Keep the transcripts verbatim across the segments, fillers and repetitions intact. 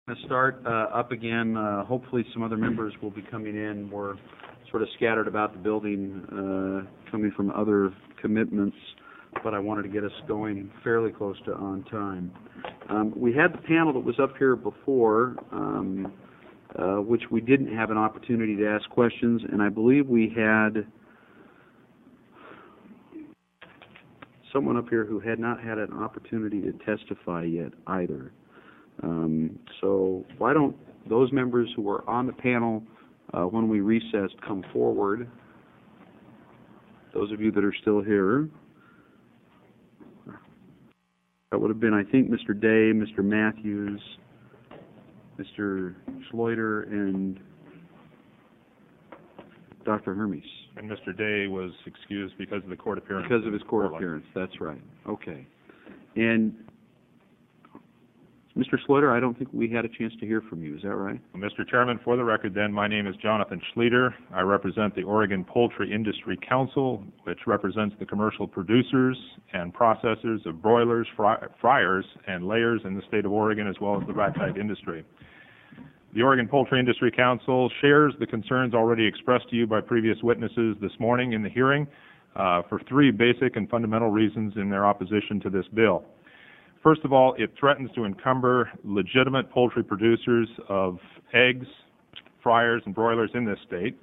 going to start uh, up again. Uh, hopefully some other members will be coming in. We're sort of scattered about the building, uh, coming from other commitments, but I wanted to get us going fairly close to on time. Um, we had the panel that was up here before, um, uh, which we didn't have an opportunity to ask questions, and I believe we had someone up here who had not had an opportunity to testify yet either. Um, so why don't those members who were on the panel uh, when we recessed come forward? Those of you that are still here. That would have been, I think, Mister Day, Mister Matthews, Mister Schloiter, and Doctor Hermes. And Mister Day was excused because of the court appearance. Because of his court appearance, that's right. Okay. And Mister Schloiter, I don't think we had a chance to hear from you. Is that right? Well, Mister Chairman, for the record then, my name is Jonathan Schleter. I represent the Oregon Poultry Industry Council, which represents the commercial producers and processors of broilers, fry fryers, and layers in the state of Oregon, as well as the rat-type industry. The Oregon Poultry Industry Council shares the concerns already expressed to you by previous witnesses this morning in the hearing uh, for three basic and fundamental reasons in their opposition to this bill. First of all, it threatens to encumber legitimate poultry producers of eggs, fryers, and broilers in this state.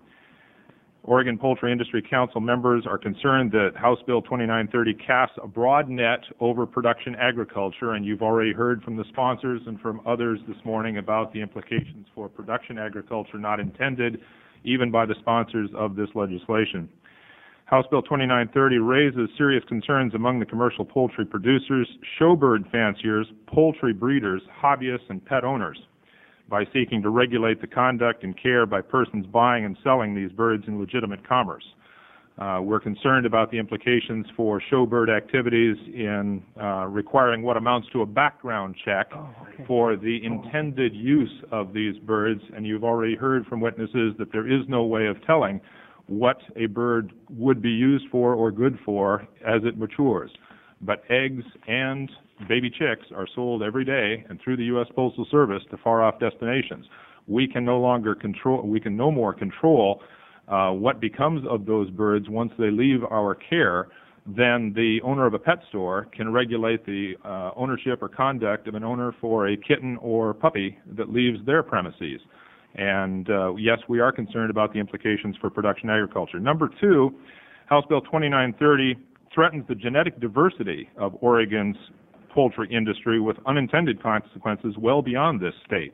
Oregon Poultry Industry Council members are concerned that House Bill twenty-nine thirty casts a broad net over production agriculture, and you've already heard from the sponsors and from others this morning about the implications for production agriculture not intended even by the sponsors of this legislation. House Bill twenty-nine thirty raises serious concerns among the commercial poultry producers, showbird fanciers, poultry breeders, hobbyists, and pet owners by seeking to regulate the conduct and care by persons buying and selling these birds in legitimate commerce. Uh, we're concerned about the implications for showbird activities in uh, requiring what amounts to a background check oh, okay. for the intended use of these birds, and you've already heard from witnesses that there is no way of telling what a bird would be used for or good for as it matures. But eggs and baby chicks are sold every day and through the U S Postal Service to far-off destinations. We can no longer control, we can no more control uh, what becomes of those birds once they leave our care than the owner of a pet store can regulate the uh, ownership or conduct of an owner for a kitten or puppy that leaves their premises. And uh, yes, we are concerned about the implications for production agriculture. Number two, House Bill twenty-nine thirty threatens the genetic diversity of Oregon's poultry industry with unintended consequences well beyond this state.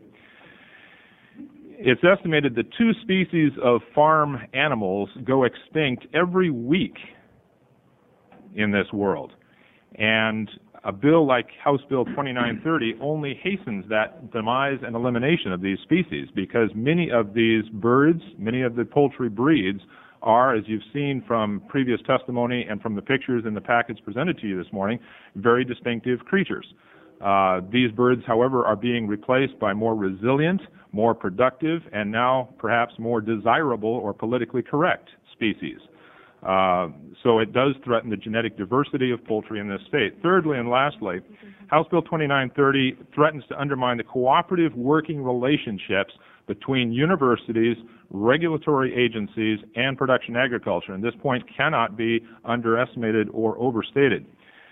It's estimated that two species of farm animals go extinct every week in this world. And a bill like House Bill twenty-nine thirty only hastens that demise and elimination of these species because many of these birds, many of the poultry breeds are, as you've seen from previous testimony and from the pictures in the package presented to you this morning, very distinctive creatures. Uh, these birds, however, are being replaced by more resilient, more productive, and now perhaps more desirable or politically correct species. Uh, so it does threaten the genetic diversity of poultry in this state. Thirdly and lastly, House Bill twenty-nine thirty threatens to undermine the cooperative working relationships between universities, regulatory agencies, and production agriculture. And this point cannot be underestimated or overstated.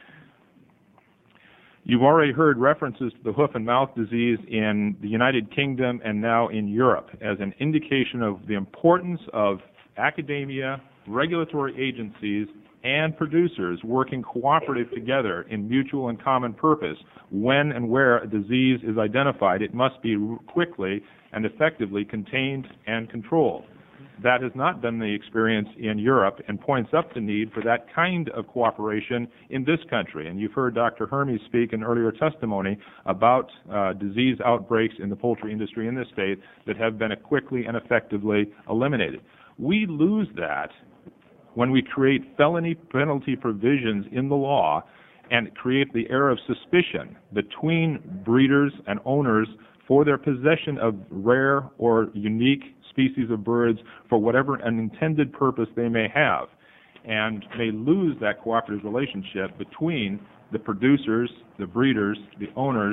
You've already heard references to the hoof and mouth disease in the United Kingdom and now in Europe as an indication of the importance of academia, regulatory agencies, and producers working cooperative together in mutual and common purpose. When and where a disease is identified, it must be quickly and effectively contained and controlled. That has not been the experience in Europe and points up the need for that kind of cooperation in this country. And you've heard Doctor Hermes speak in earlier testimony about uh, disease outbreaks in the poultry industry in this state that have been quickly and effectively eliminated. We lose that when we create felony penalty provisions in the law and create the air of suspicion between breeders and owners for their possession of rare or unique species of birds for whatever unintended purpose they may have, and may lose that cooperative relationship between the producers, the breeders, the owners,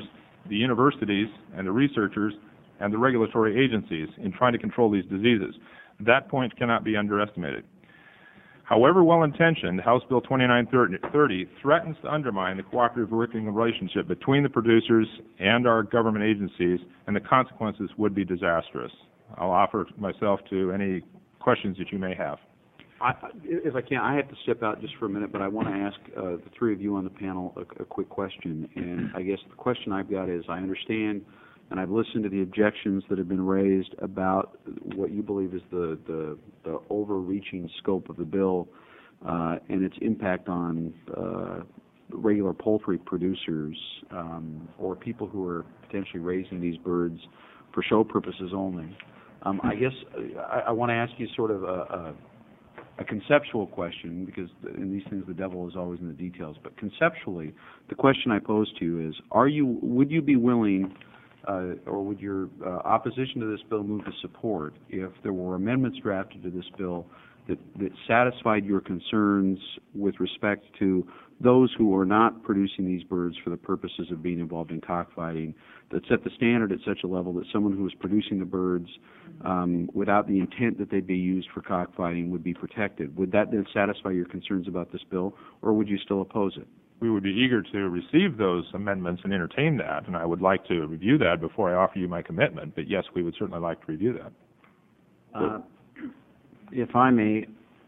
the universities and the researchers and the regulatory agencies in trying to control these diseases. That point cannot be underestimated. However well-intentioned, House Bill twenty-nine thirty threatens to undermine the cooperative working relationship between the producers and our government agencies, and the consequences would be disastrous. I'll offer myself to any questions that you may have. I, if I can, I have to step out just for a minute, but I want to ask uh, the three of you on the panel a, a quick question. And I guess the question I've got is, I understand, and I've listened to the objections that have been raised about what you believe is the, the, the overreaching scope of the bill uh, and its impact on uh, regular poultry producers um, or people who are potentially raising these birds for show purposes only. Um, I guess I, I want to ask you sort of a, a a conceptual question, because in these things the devil is always in the details. But conceptually, the question I pose to you is: Are you? Would you be willing, uh, or would your uh, opposition to this bill move to support if there were amendments drafted to this bill that, that satisfied your concerns with respect to those who are not producing these birds for the purposes of being involved in cockfighting, that set the standard at such a level that someone who is producing the birds um, without the intent that they be used for cockfighting would be protected? Would that then satisfy your concerns about this bill, or would you still oppose it? We would be eager to receive those amendments and entertain that, and I would like to review that before I offer you my commitment. But yes, we would certainly like to review that. Uh, if I may,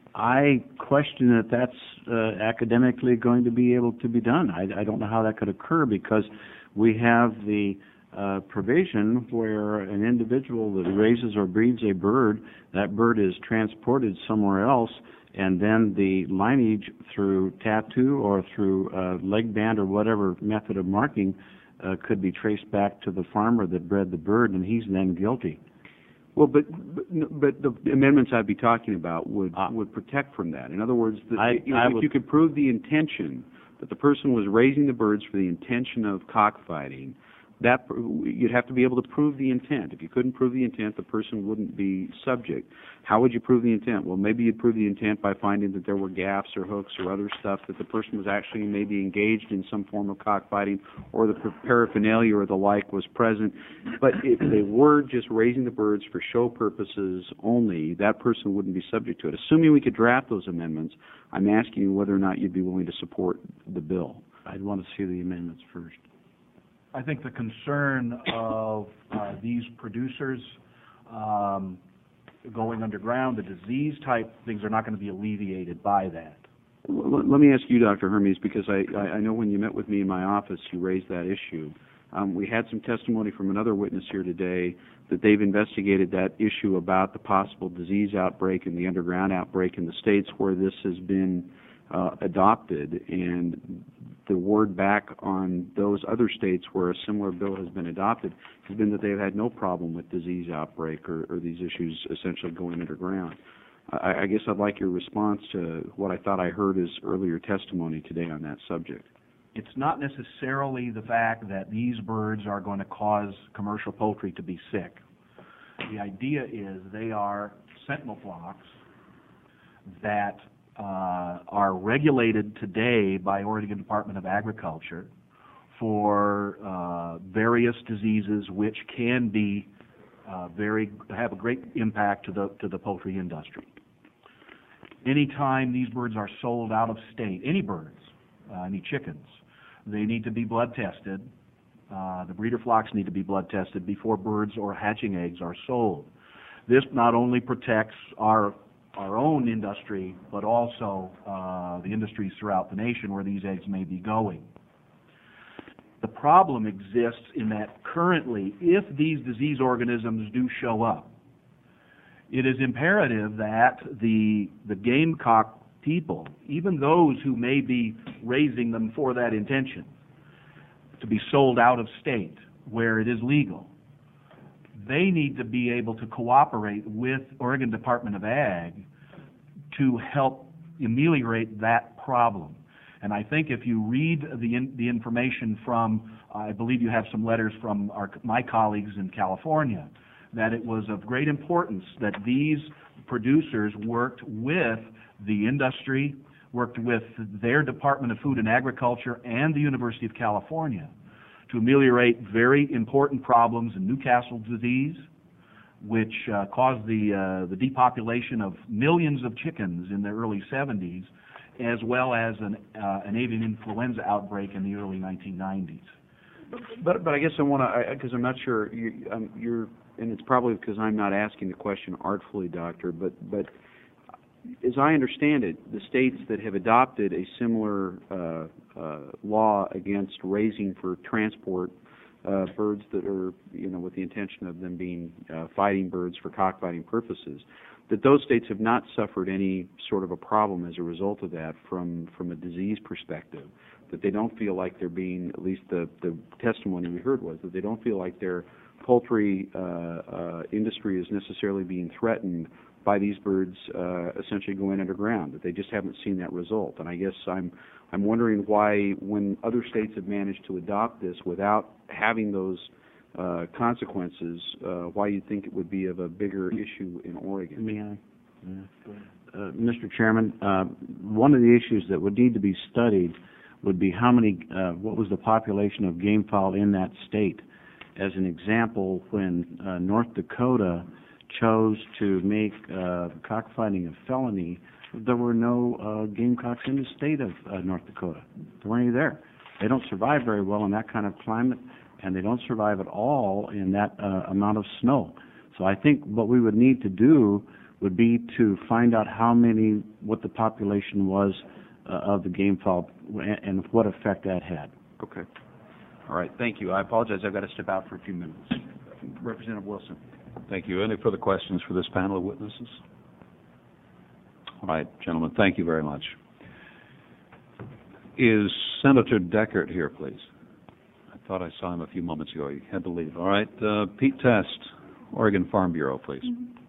I question that that's uh, academically going to be able to be done. I, I don't know how that could occur, because we have the uh, provision where an individual that raises or breeds a bird, that bird is transported somewhere else, and then the lineage through tattoo or through uh, leg band or whatever method of marking uh, could be traced back to the farmer that bred the bird, and he's then guilty. Well, but, but but the amendments I'd be talking about would uh, would protect from that. In other words, the, I, you know, I if would, you could prove the intention that the person was raising the birds for the intention of cockfighting, that you'd have to be able to prove the intent. If you couldn't prove the intent, the person wouldn't be subject. How would you prove the intent? Well, maybe you'd prove the intent by finding that there were gaffs or hooks or other stuff, that the person was actually maybe engaged in some form of cockfighting, or the paraphernalia or the like was present. But if they were just raising the birds for show purposes only, that person wouldn't be subject to it. Assuming we could draft those amendments, I'm asking you whether or not you'd be willing to support the bill. I'd want to see the amendments first. I think the concern of uh, these producers um, going underground, the disease-type things, are not going to be alleviated by that. Well, let me ask you, Doctor Hermes, because I, I know when you met with me in my office, you raised that issue. Um, we had some testimony from another witness here today that they've investigated that issue about the possible disease outbreak and the underground outbreak in the states where this has been uh, adopted, and the word back on those other states where a similar bill has been adopted has been that they've had no problem with disease outbreak or, or these issues essentially going underground. I, I guess I'd like your response to what I thought I heard as earlier testimony today on that subject. It's not necessarily the fact that these birds are going to cause commercial poultry to be sick. The idea is they are sentinel flocks that uh, are regulated today by Oregon Department of Agriculture for uh, various diseases which can be uh, very have a great impact to the to the poultry industry. Anytime these birds are sold out of state, any birds, uh, any chickens, they need to be blood tested. Uh, the breeder flocks need to be blood tested before birds or hatching eggs are sold. This not only protects our our own industry, but also uh, the industries throughout the nation where these eggs may be going. The problem exists in that currently, if these disease organisms do show up, it is imperative that the the gamecock people, even those who may be raising them for that intention, to be sold out of state where it is legal, they need to be able to cooperate with Oregon Department of Ag to help ameliorate that problem. And I think if you read the in, the information from, I believe you have some letters from our, my colleagues in California, that it was of great importance that these producers worked with the industry, worked with their Department of Food and Agriculture and the University of California to ameliorate very important problems in Newcastle disease, which uh, caused the, uh, the depopulation of millions of chickens in the early seventies, as well as an, uh, an avian influenza outbreak in the early nineteen nineties. But, but I guess I want to, because I'm not sure, you, um, you're, and it's probably because I'm not asking the question artfully, Doctor, but, but as I understand it, the states that have adopted a similar uh, uh, law against raising for transport uh, birds that are, you know, with the intention of them being uh, fighting birds for cockfighting purposes, that those states have not suffered any sort of a problem as a result of that from, from a disease perspective, that they don't feel like they're being, at least the, the testimony we heard was, that they don't feel like their poultry uh, uh, industry is necessarily being threatened by these birds uh, essentially going underground, that they just haven't seen that result. And I guess I'm I'm wondering why, when other states have managed to adopt this without having those uh, consequences, uh, why you think it would be of a bigger issue in Oregon. May I? Yeah. Uh, Mister Chairman, uh, one of the issues that would need to be studied would be how many, uh, what was the population of game fowl in that state. As an example, when uh, North Dakota chose to make uh, cockfighting a felony, there were no uh, gamecocks in the state of uh, North Dakota. There weren't any there. They don't survive very well in that kind of climate, and they don't survive at all in that uh, amount of snow. So I think what we would need to do would be to find out how many, what the population was uh, of the game fowl and, and what effect that had. Okay. All right. Thank you. I apologize. I've got to step out for a few minutes. Representative Wilson. Thank you. Any further questions for this panel of witnesses? All right, gentlemen, thank you very much. Is Senator Deckert here, please? I thought I saw him a few moments ago. He had to leave. All right, uh, Pete Test, Oregon Farm Bureau, please.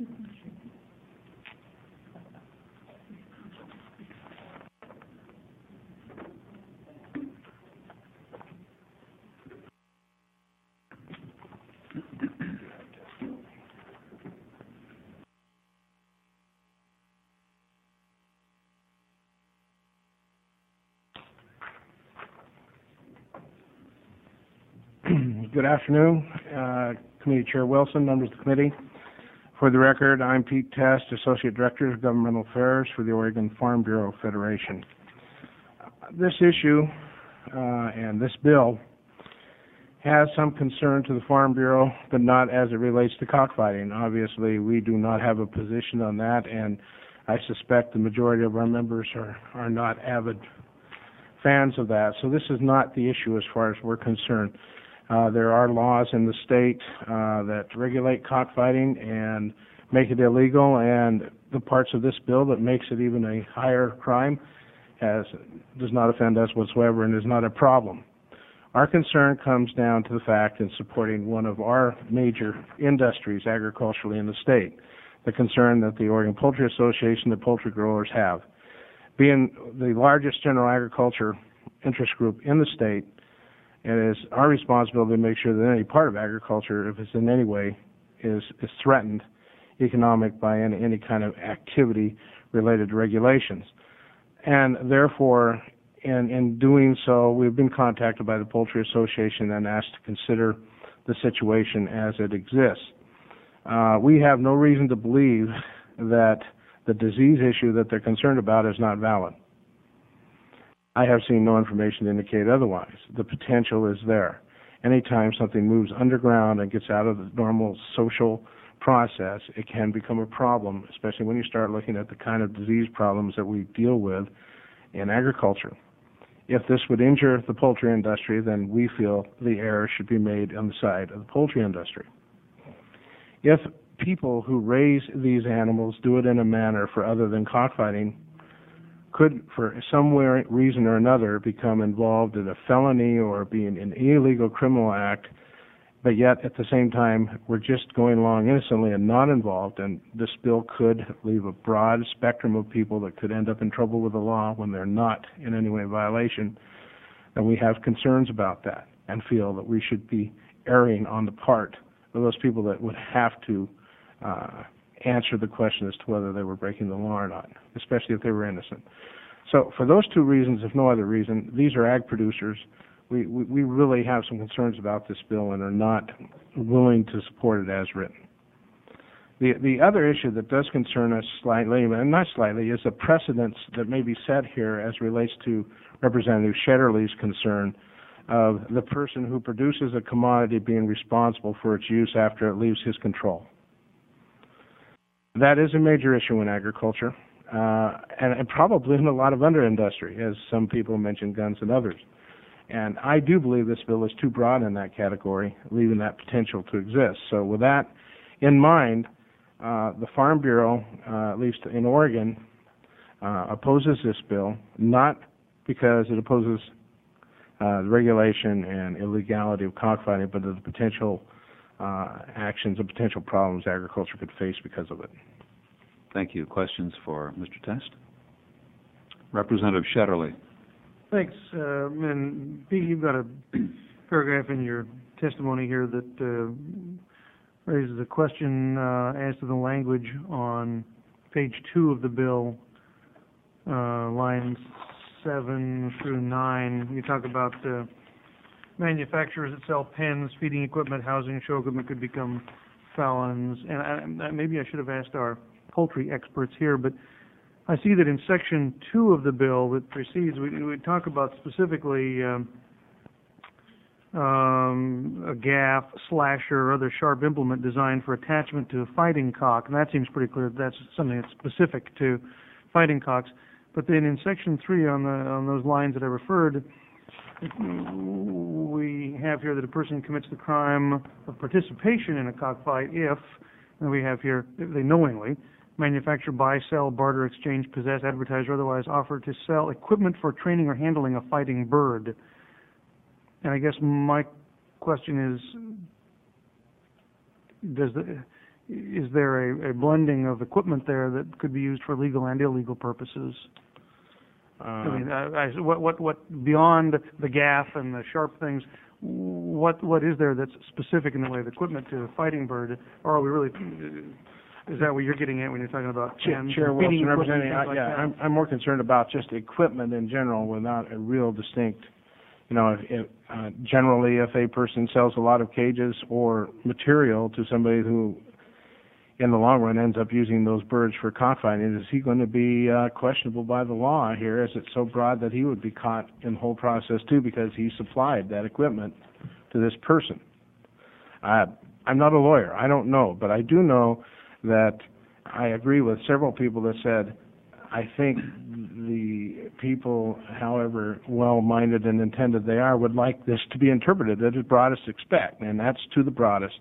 Good afternoon, uh, Committee Chair Wilson, members of the committee. For the record, I'm Pete Test, Associate Director of Governmental Affairs for the Oregon Farm Bureau Federation. This issue uh, and this bill has some concern to the Farm Bureau, but not as it relates to cockfighting. Obviously, we do not have a position on that, and I suspect the majority of our members are, are not avid fans of that. So this is not the issue as far as we're concerned. Uh, there are laws in the state uh, that regulate cockfighting and make it illegal, and the parts of this bill that makes it even a higher crime has, does not offend us whatsoever and is not a problem. Our concern comes down to the fact in supporting one of our major industries agriculturally in the state, the concern that the Oregon Poultry Association, the poultry growers have. Being the largest general agriculture interest group in the state, it is our responsibility to make sure that any part of agriculture, if it's in any way, is, is threatened economic by any, any kind of activity related to regulations. And therefore, in, in doing so, we've been contacted by the Poultry Association and asked to consider the situation as it exists. Uh, we have no reason to believe that the disease issue that they're concerned about is not valid. I have seen no information to indicate otherwise. The potential is there. Anytime something moves underground and gets out of the normal social process, it can become a problem, especially when you start looking at the kind of disease problems that we deal with in agriculture. If this would injure the poultry industry, then we feel the error should be made on the side of the poultry industry. If people who raise these animals do it in a manner for other than cockfighting, could, for some way, reason or another, become involved in a felony or be an illegal criminal act, but yet at the same time we're just going along innocently and not involved, and this bill could leave a broad spectrum of people that could end up in trouble with the law when they're not in any way in violation, and we have concerns about that and feel that we should be erring on the part of those people that would have to uh, answer the question as to whether they were breaking the law or not, especially if they were innocent. So for those two reasons, if no other reason, these are ag producers we, we, we really have some concerns about this bill and are not willing to support it as written. The, the other issue that does concern us slightly, and not slightly, is the precedence that may be set here as relates to Representative Shetterly's concern of the person who produces a commodity being responsible for its use after it leaves his control. That is a major issue in agriculture, uh, and, and probably in a lot of other industry, as some people mentioned guns and others. And I do believe this bill is too broad in that category, leaving that potential to exist. So with that in mind, uh, the Farm Bureau, uh, at least in Oregon, uh, opposes this bill, not because it opposes uh, the regulation and illegality of cockfighting, but the potential uh, actions and potential problems agriculture could face because of it. Thank you. Questions for Mister Test? Representative Shetterly. Thanks. Uh, and Pete, you've got a paragraph in your testimony here that uh, raises a question uh, as to the language on page two of the bill, uh, lines seven through nine. You talk about uh, manufacturers that sell pens, feeding equipment, housing, show equipment could become felons. And I, maybe I should have asked our poultry experts here, but I see that in section two of the bill that precedes, we, we talk about specifically um, um, a gaff, slasher, or other sharp implement designed for attachment to a fighting cock, and that seems pretty clear that that's something that's specific to fighting cocks. But then in section three, on the on those lines that I referred, we have here that a person commits the crime of participation in a cockfight if, and we have here, if they knowingly manufacture, buy, sell, barter, exchange, possess, advertise, or otherwise offer to sell equipment for training or handling a fighting bird. And I guess my question is, does the, is there a, a blending of equipment there that could be used for legal and illegal purposes? Uh, I mean, I, I, what, what, what beyond the gaff and the sharp things, what, what is there that's specific in the way of equipment to a fighting bird, or are we really? Is that what you're getting at when you're talking about pens? Chair Wilson, representing, I, like yeah, that? I'm, I'm more concerned about just equipment in general without a real distinct, you know, if, if, uh, generally if a person sells a lot of cages or material to somebody who, in the long run, ends up using those birds for cockfighting, is he going to be uh, questionable by the law here? Is it so broad that he would be caught in the whole process too because he supplied that equipment to this person? Uh, I'm not a lawyer. I don't know, but I do know that I agree with several people that said, I think the people, however well-minded and intended they are, would like this to be interpreted as broadest expect, and that's to the broadest.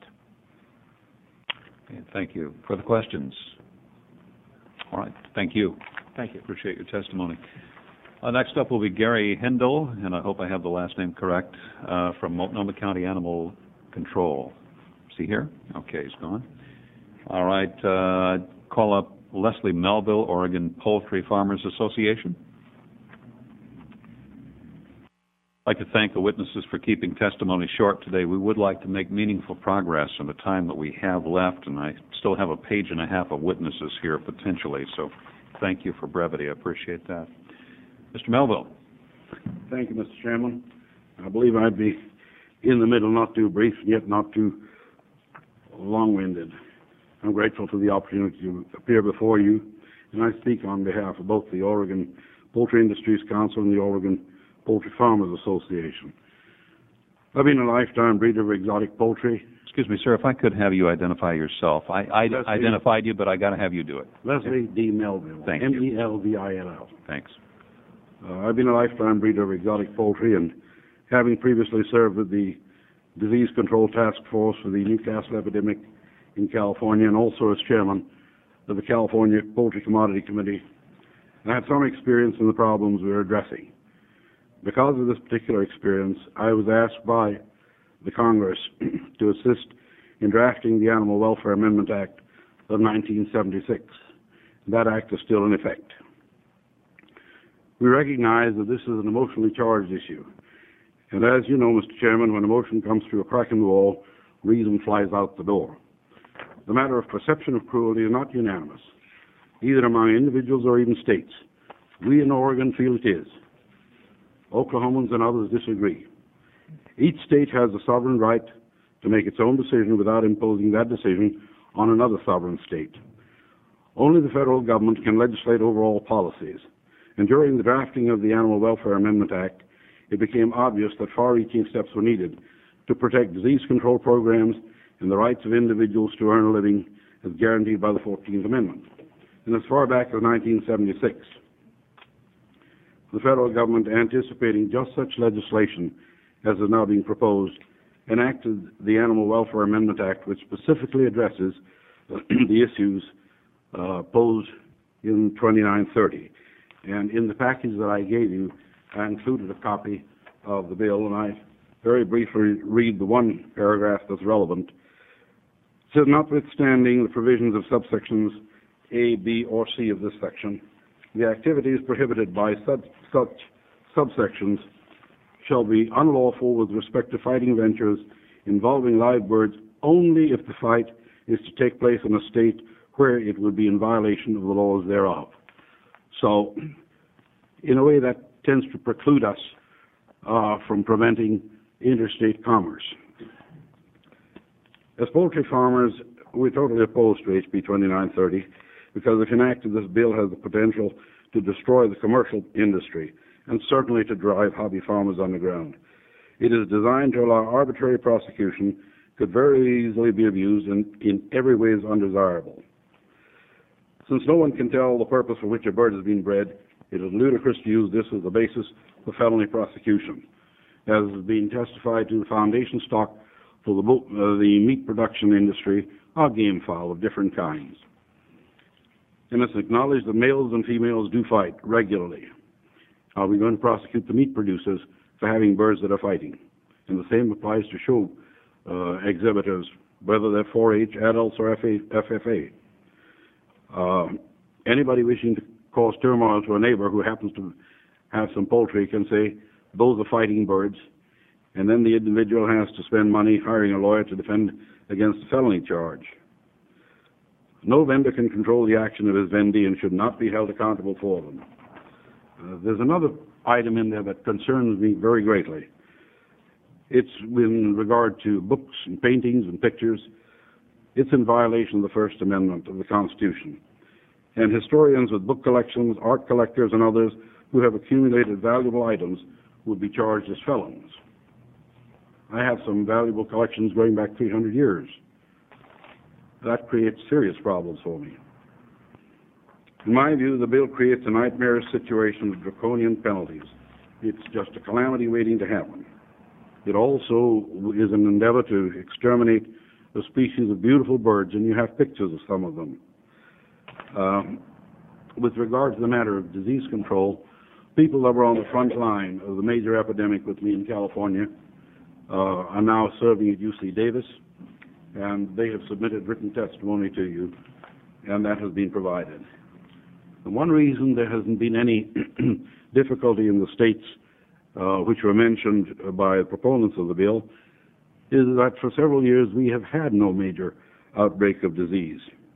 Okay, thank you. Further questions? All right. Thank you. Thank you. Appreciate your testimony. Uh, next up will be Gary Hendel, and I hope I have the last name correct, uh, from Multnomah County Animal Control. Is he here? Okay, he's gone. All right, uh, call up Leslie Melville, Oregon Poultry Farmers Association. I'd like to thank the witnesses for keeping testimony short today. We would like to make meaningful progress in the time that we have left, and I still have a page and a half of witnesses here potentially, so thank you for brevity. I appreciate that. Mister Melville. Thank you, Mister Chairman. I believe I'd be in the middle, not too brief, yet not too long-winded. I'm grateful for the opportunity to appear before you, and I speak on behalf of both the Oregon Poultry Industries Council and the Oregon Poultry Farmers Association. I've been a lifetime breeder of exotic poultry. Excuse me, sir, if I could have you identify yourself. I, I Leslie, identified you, but I got to have you do it. Leslie D. Melville. Thank M you. E L V I L L. Thanks. Uh, I've been a lifetime breeder of exotic poultry, and having previously served with the Disease Control Task Force for the Newcastle epidemic in California, and also as chairman of the California Poultry Commodity Committee, I had some experience in the problems we were addressing. Because of this particular experience, I was asked by the Congress to assist in drafting the Animal Welfare Amendment Act of nineteen seventy-six. That act is still in effect. We recognize that this is an emotionally charged issue. And as you know, Mister Chairman, when emotion comes through a crack in the wall, reason flies out the door. The matter of perception of cruelty is not unanimous, either among individuals or even states. We in Oregon feel it is. Oklahomans and others disagree. Each state has the sovereign right to make its own decision without imposing that decision on another sovereign state. Only the federal government can legislate over all policies. And during the drafting of the Animal Welfare Amendment Act, it became obvious that far-reaching steps were needed to protect disease control programs and the rights of individuals to earn a living as guaranteed by the fourteenth Amendment. And as far back as nineteen seventy-six, the federal government, anticipating just such legislation as is now being proposed, enacted the Animal Welfare Amendment Act, which specifically addresses uh, the issues uh, posed in twenty-nine thirty. And in the package that I gave you, I included a copy of the bill, and I very briefly read the one paragraph that's relevant. It says, notwithstanding the provisions of subsections A, B, or C of this section, the activities prohibited by such, such subsections shall be unlawful with respect to fighting ventures involving live birds only if the fight is to take place in a state where it would be in violation of the laws thereof. So, in a way, that tends to preclude us uh, from preventing interstate commerce. As poultry farmers, we're totally opposed to H B twenty-nine thirty because if enacted, this bill has the potential to destroy the commercial industry and certainly to drive hobby farmers underground. It is designed to allow arbitrary prosecution, could very easily be abused, and in every way is undesirable. Since no one can tell the purpose for which a bird is being bred, it is ludicrous to use this as the basis for felony prosecution. As has been testified to, the foundation stock for the, uh, the meat production industry are game fowl of different kinds. And it's acknowledged that males and females do fight regularly. Are we going to prosecute the meat producers for having birds that are fighting? And the same applies to show uh, exhibitors, whether they're four H, adults, or F F A. Uh, anybody wishing to cause turmoil to a neighbor who happens to have some poultry can say, those are fighting birds, and then the individual has to spend money hiring a lawyer to defend against a felony charge. No vendor can control the action of his vendee and should not be held accountable for them. Uh, there's another item in there that concerns me very greatly. It's in regard to books and paintings and pictures. It's in violation of the First Amendment of the Constitution. And historians with book collections, art collectors, and others who have accumulated valuable items would be charged as felons. I have some valuable collections going back three hundred years. That creates serious problems for me. In my view, the bill creates a nightmarish situation with draconian penalties. It's just a calamity waiting to happen. It also is an endeavor to exterminate a species of beautiful birds, and you have pictures of some of them. Um, with regard to the matter of disease control, people that were on the front line of the major epidemic with me in California uh, are now serving at U C Davis, and they have submitted written testimony to you, and that has been provided. The one reason there hasn't been any difficulty in the states uh, which were mentioned by the proponents of the bill is that for several years we have had no major outbreak of disease.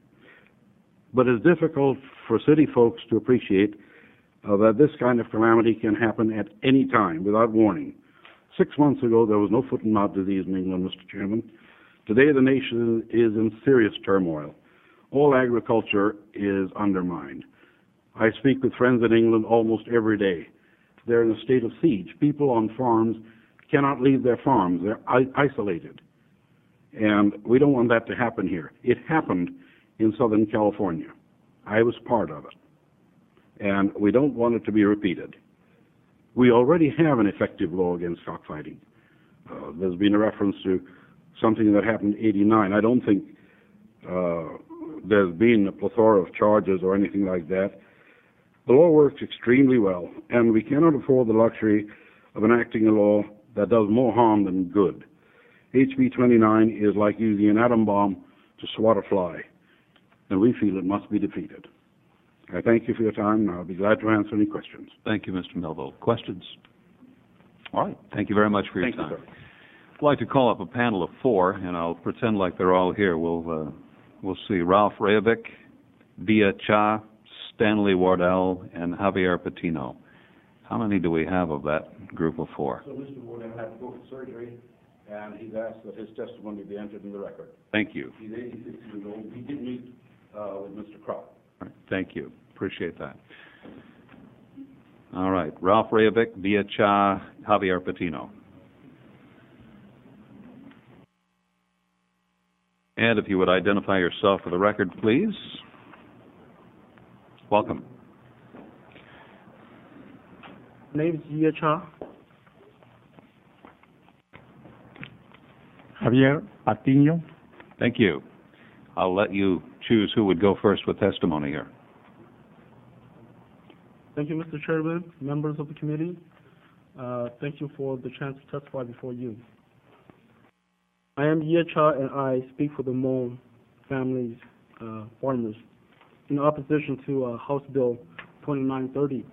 But it's difficult for city folks to appreciate uh, that this kind of calamity can happen at any time without warning. Six months ago, there was no foot and mouth disease in England, Mister Chairman. Today, the nation is in serious turmoil. All agriculture is undermined. I speak with friends in England almost every day. They're in a state of siege. People on farms cannot leave their farms. They're I- isolated. And we don't want that to happen here. It happened in Southern California. I was part of it. And we don't want it to be repeated. We already have an effective law against cockfighting. Uh, there's been a reference to something that happened in eighty-nine. I don't think uh, there's been a plethora of charges or anything like that. The law works extremely well, and we cannot afford the luxury of enacting a law that does more harm than good. H B twenty-nine is like using an atom bomb to swat a fly, and we feel it must be defeated. I thank you for your time, and I'll be glad to answer any questions. Thank you, Mister Melville. Questions? All right. Thank you very much for your Thank you, time. sir. I'd like to call up a panel of four, and I'll pretend like they're all here. We'll uh, we'll see Ralph Rayovic, Bia Cha, Stanley Wardell, and Javier Patino. How many do we have of that group of four? So Mister William had to go for surgery, and he's asked that his testimony be entered in the record. Thank you. He's eighty-six years old. He did meet, uh, with Mister Crop. All right, thank you. Appreciate that. All right, Ralph Rayovic, Via Cha, Javier Patino. And if you would identify yourself for the record, please. Welcome. My name is Via Cha. Javier Patino. Thank you. I'll let you choose who would go first with testimony here. Thank you, Mister Chairman, members of the committee. Uh, thank you for the chance to testify before you. I am Ye Cha, and I speak for the Hmong families, uh, farmers, in opposition to uh, House Bill twenty-nine thirty.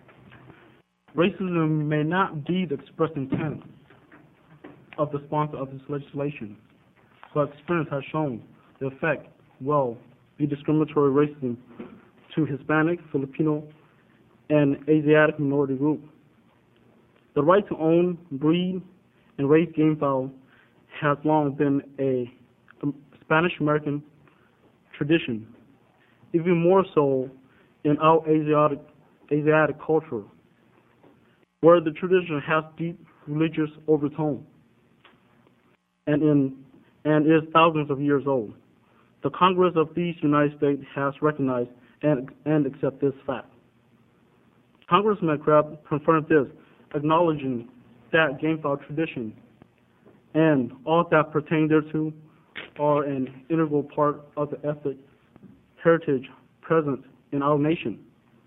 Racism may not be the express intent of the sponsor of this legislation, but experience has shown the effect will be discriminatory racism to Hispanic, Filipino, and Asiatic minority group. The right to own, breed, and raise game fowl has long been a Spanish-American tradition, even more so in our Asiatic, Asiatic culture, where the tradition has deep religious overtone and, in, and is thousands of years old. The Congress of these United States has recognized and, and accepted this fact. Congressman Crabb confirmed this, acknowledging that game fowl tradition and all that pertain thereto are an integral part of the ethnic heritage present in our nation.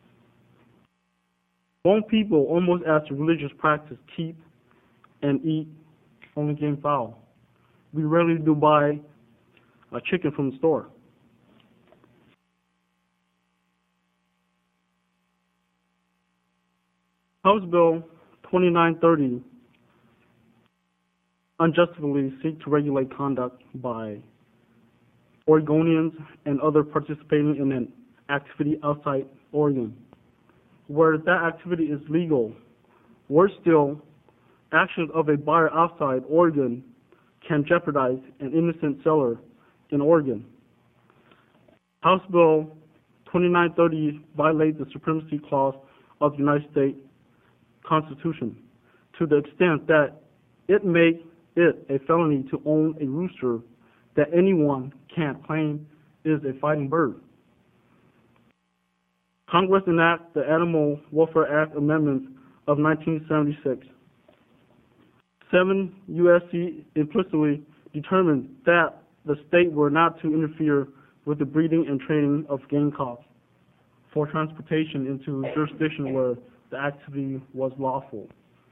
Hmong people, almost as a religious practice, keep and eat only game fowl. We rarely do buy a chicken from the store. House Bill twenty-nine thirty unjustifiably seek to regulate conduct by Oregonians and others participating in an activity outside Oregon. Where that activity is legal, worse still, actions of a buyer outside Oregon can jeopardize an innocent seller in Oregon. House Bill twenty-nine thirty violates the Supremacy Clause of the United States Constitution to the extent that it makes it a felony to own a rooster that anyone can't claim is a fighting bird. Congress enacted the Animal Welfare Act amendments of nineteen seventy-six. seven U S C implicitly determined that the state were not to interfere with the breeding and training of gamecocks for transportation into jurisdiction where the activity was lawful.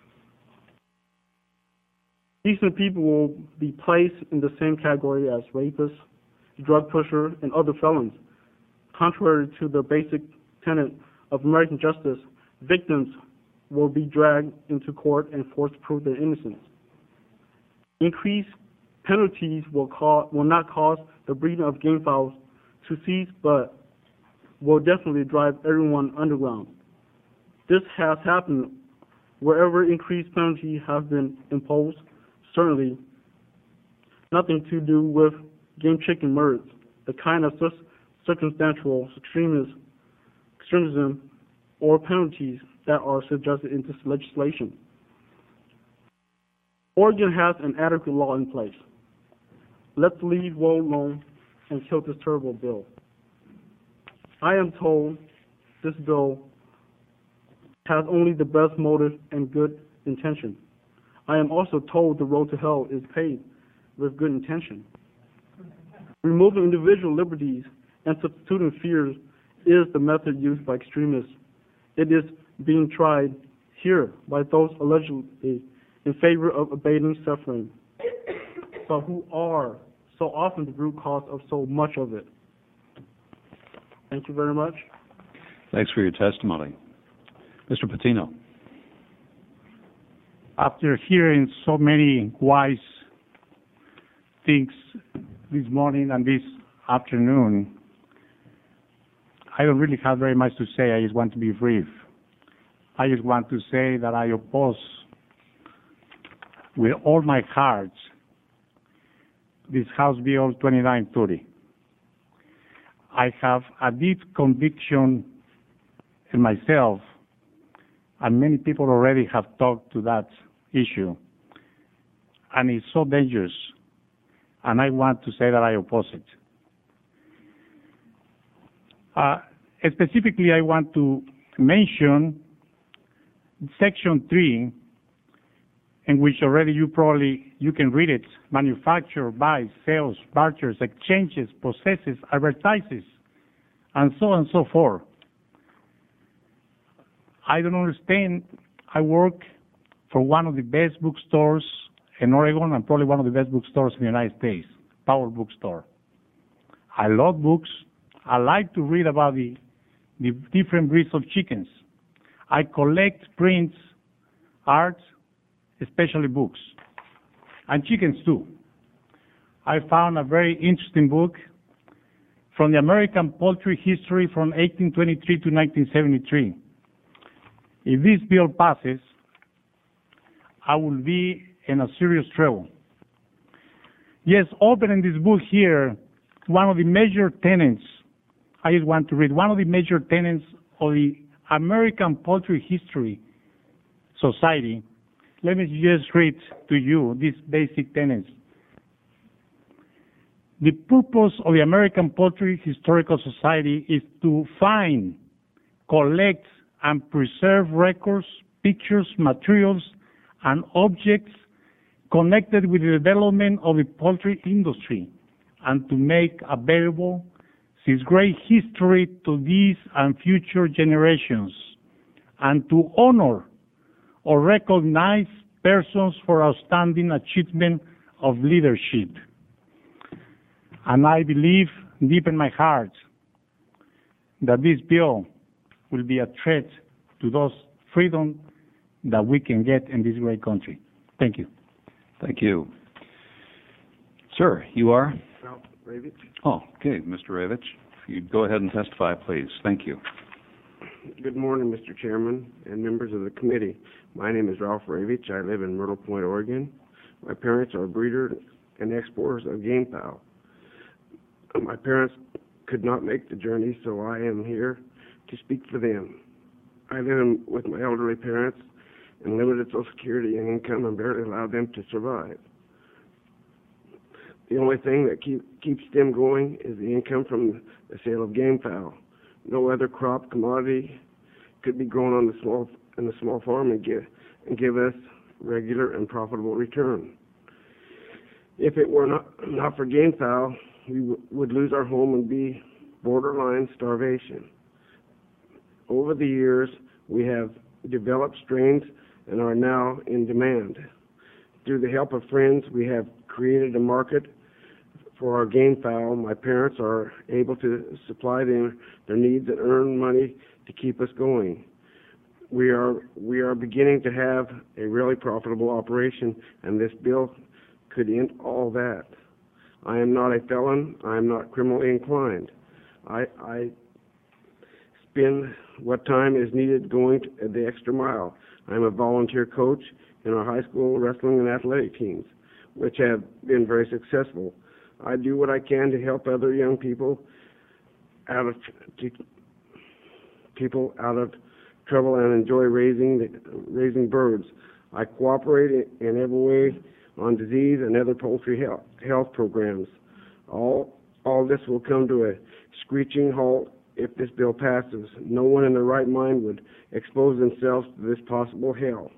Decent people will be placed in the same category as rapists, drug pusher, and other felons. Contrary to the basic tenet of American justice, victims will be dragged into court and forced to prove their innocence. Increased penalties will, cause, will not cause the breeding of game fowls to cease, but will definitely drive everyone underground. This has happened wherever increased penalties have been imposed. Certainly, nothing to do with game chicken murders, the kind of circumstantial extremism, extremism or penalties that are suggested in this legislation. Oregon has an adequate law in place. Let's leave woe alone and kill this terrible bill. I am told this bill has only the best motive and good intention. I am also told the road to hell is paved with good intention. Removing individual liberties and substituting fears is the method used by extremists. It is being tried here by those allegedly in favor of abating suffering, but who are so often the root cause of so much of it. Thank you very much. Thanks for your testimony. Mister Patino. After hearing so many wise things this morning and this afternoon, I don't really have very much to say. I just want to be brief. I just want to say that I oppose with all my heart this House Bill twenty-nine thirty. I have a deep conviction in myself, and many people already have talked to that issue, and it's so dangerous, and I want to say that I oppose it. Uh, specifically, I want to mention Section three, in which already you probably, you can read it, manufacture, buys, sells, barters, exchanges, possesses, advertises, and so on and so forth. I don't understand. I work for one of the best bookstores in Oregon and probably one of the best bookstores in the United States, Power Bookstore. I love books. I like to read about the, the different breeds of chickens. I collect prints, art, especially books, and chickens too. I found a very interesting book from the American poultry history from eighteen twenty-three to nineteen seventy-three. If this bill passes, I will be in a serious trouble. Yes, open in this book here, one of the major tenets, I just want to read, one of the major tenets of the American Poultry History Society. Let me just read to you these basic tenets. The purpose of the American Poultry Historical Society is to find, collect, and preserve records, pictures, materials, and objects connected with the development of the poultry industry, and to make available this great history to these and future generations, and to honor or recognize persons for outstanding achievement of leadership. And I believe deep in my heart that this bill will be a threat to those freedoms that we can get in this great country. Thank you. Thank you. Sir, you are? Ralph Ravitch. Oh, okay, Mister Ravitch. If you'd go ahead and testify, please. Thank you. Good morning, Mister Chairman and members of the committee. My name is Ralph Ravitch. I live in Myrtle Point, Oregon. My parents are breeders and exporters of game fowl. My parents could not make the journey, so I am here to speak for them. I live in, with my elderly parents and limited Social Security and income and barely allow them to survive. The only thing that keep, keeps them going is the income from the sale of game fowl. No other crop commodity could be grown on the small in the small farm and give and give us regular and profitable return. If it were not not for game fowl, we w would lose our home and be borderline starvation. Over the years, we have developed strains and are now in demand. Through the help of friends, we have created a market for our game fowl. My parents are able to supply them their needs and earn money to keep us going. We are we are beginning to have a really profitable operation, and this bill could end all that. I am not a felon. I am not criminally inclined. I, I spend what time is needed going to the extra mile. I am a volunteer coach in our high school wrestling and athletic teams, which have been very successful. I do what I can to help other young people out of to, people out of trouble and enjoy raising raising birds. I cooperate in every way on disease and other poultry health, health programs. All all this will come to a screeching halt if this bill passes. No one in their right mind would expose themselves to this possible hell.